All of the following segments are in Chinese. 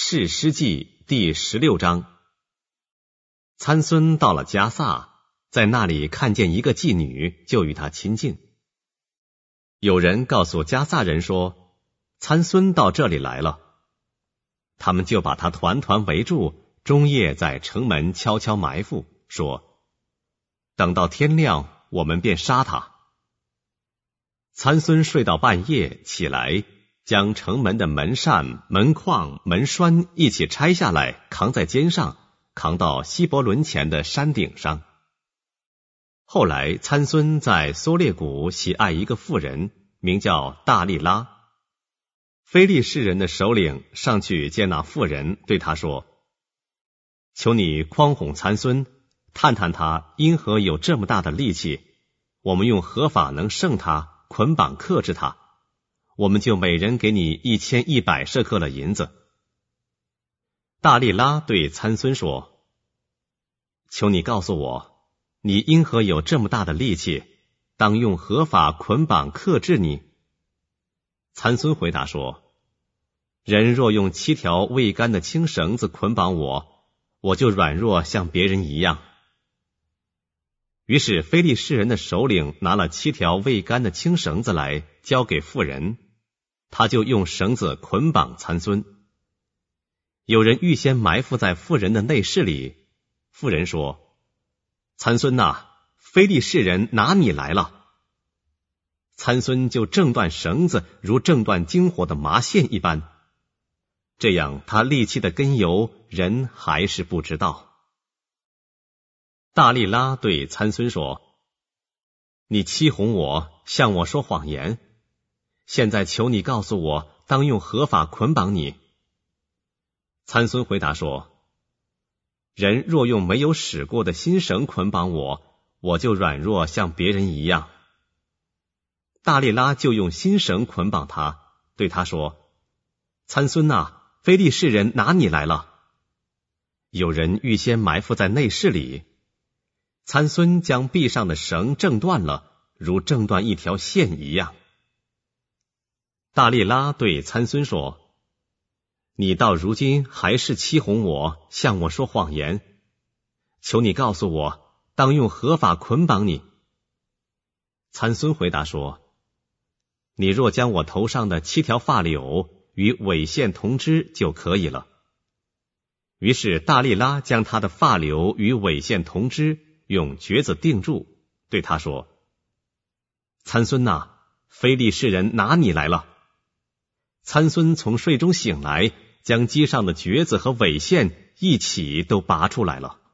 士师记第16章。参孙到了迦萨，在那里看见一个妓女，就与她亲近。有人告诉迦萨人说，参孙到这里来了。他们就把他团团围住，终夜在城门悄悄埋伏，说，等到天亮，我们便杀他。参孙睡到半夜，起来，将城门的门扇、门框、门栓一起拆下来，扛在肩上，扛到希伯伦前的山顶上。后来参孙在梭列谷喜爱一个妇人，名叫大利拉。非利士人的首领上去见那妇人，对他说，求你诓哄参孙，探探他因何有这么大的力气，我们用何法能胜他，捆绑克制他，我们就每人给你1100舍客勒银子。大利拉对参孙说，求你告诉我，你因何有这么大的力气，当用何法捆绑克制你？参孙回答说，人若用7条未干的青绳子捆绑我，我就软弱像别人一样。于是非利士人的首领拿了7条未干的青绳子来，交给妇人，他就用绳子捆绑参孙。有人预先埋伏在妇人的内室里，妇人说，参孙哪，非利士人拿你来了。参孙就挣断绳子，如挣断经火的麻线一般。这样他力气的根由，人还是不知道。大利拉对参孙说，你欺哄我，向我说谎言，现在求你告诉我，当用何法捆绑你？参孙回答说，人若用没有使过的新绳捆绑我，我就软弱像别人一样。大利拉就用新绳捆绑他，对他说，参孙哪，非利士人拿你来了。有人预先埋伏在内室里，参孙将臂上的绳挣断了，如挣断一条线一样。大利拉对参孙说，你到如今还是欺哄我，向我说谎言，求你告诉我，当用何法捆绑你？参孙回答说，你若将我头上的7条发绺与尾线同织就可以了。于是大利拉将他的发绺与尾线同织用橛子钉住，对他说，参孙哪，非利士人拿你来了。参孙从睡中醒来，将机上的橛子和尾线一起都拔出来了。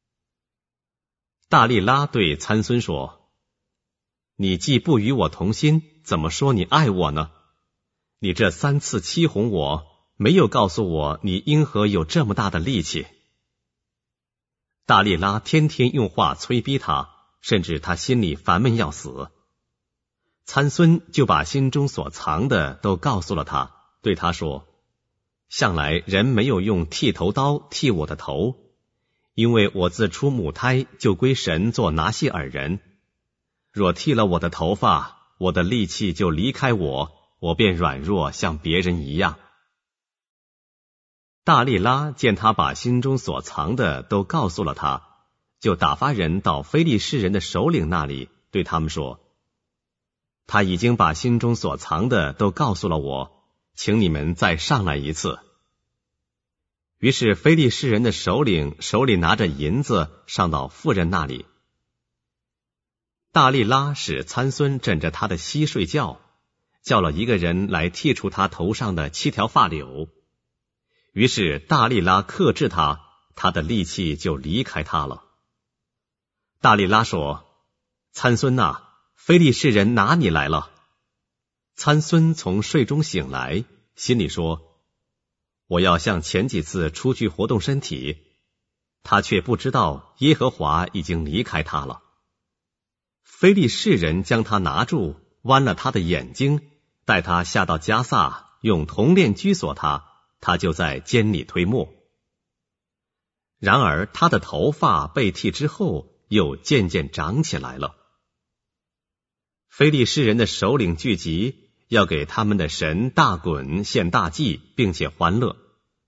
大利拉对参孙说，你既不与我同心，怎么说你爱我呢？你这3次欺哄我，没有告诉我你因何有这么大的力气。大利拉天天用话催逼他，甚至他心里烦闷要死。参孙就把心中所藏的都告诉了他，对他说，向来人没有用剃头刀剃我的头，因为我自出母胎就归神做拿细耳人。若剃了我的头发，我的力气就离开我，我便软弱像别人一样。大利拉见他把心中所藏的都告诉了他，就打发人到非利士人的首领那里，对他们说，他已经把心中所藏的都告诉了我，请你们再上来一次。于是非利士人的首领手里拿着银子上到妇人那里。大利拉使参孙枕着他的膝睡觉，叫了一个人来剔除他头上的7条发绺。于是大利拉克制他，他的力气就离开他了。大利拉说，参孙哪，非利士人拿你来了。参孙从睡中醒来，心里说，我要像前几次出去活动身体，他却不知道耶和华已经离开他了。非利士人将他拿住，剜了他的眼睛，带他下到迦萨，用铜链拘锁他，他就在监里推磨。然而他的头发被剃之后，又渐渐长起来了。非利士人的首领聚集，要给他们的神大衮献大祭，并且欢乐，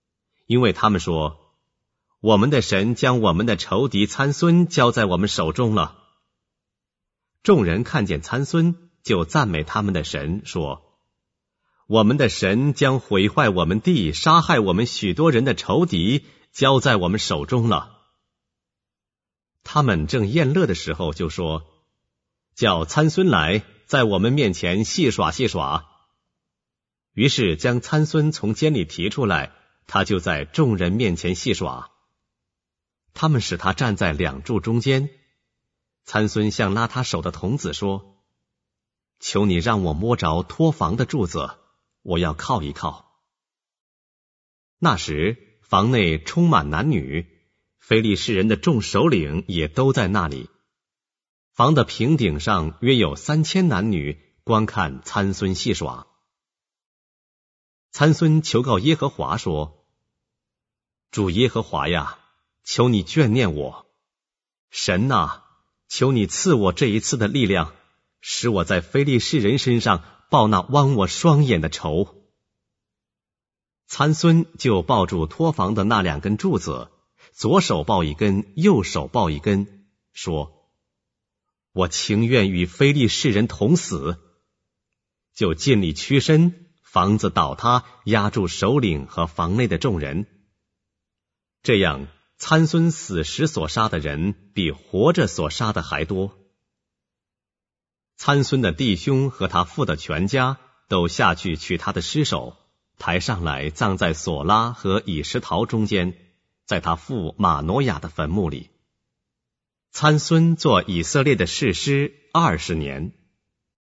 因为他们说，我们的神将我们的仇敌参孙交在我们手中了。众人看见参孙，就赞美他们的神，说，我们的神将毁坏我们地、杀害我们许多人的仇敌交在我们手中了。他们正宴乐的时候，就说，叫参孙来，在我们面前戏耍戏耍。于是将参孙从监里提出来，他就在众人面前戏耍。他们使他站在两柱中间。参孙向拉他手的童子说，求你让我摸着托房的柱子，我要靠一靠。那时房内充满男女，非利士人的众首领也都在那里。房的平顶上约有3000男女观看参孙戏耍。参孙求告耶和华说，主耶和华呀，求你眷念我。神啊，求你赐我这一次的力量，使我在非利士人身上报那剜我双眼的仇。参孙就抱住托房的那2根柱子，左手抱一根，右手抱一根，说，我情愿与非利士人同死。就尽力屈身，房子倒塌，压住首领和房内的众人。这样参孙死时所杀的人比活着所杀的还多。参孙的弟兄和他父的全家都下去取他的尸首，抬上来葬在索拉和以实陶中间，在他父马挪亚的坟墓里。参孙做以色列的士师20年。